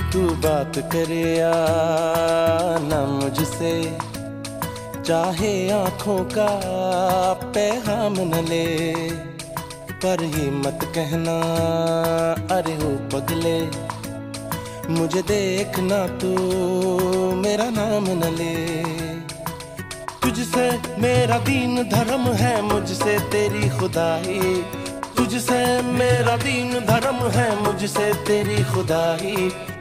तू बात करे या ना मुझसे, चाहे आंखों का पैगाम न ले, पर ये मत कहना अरे हो पगले, मुझे देखना तू मेरा नाम न ले। तुझसे मेरा दीन धर्म है, मुझसे तेरी खुदाई, तुझसे मेरा दीन धर्म है, मुझसे तेरी खुदाई।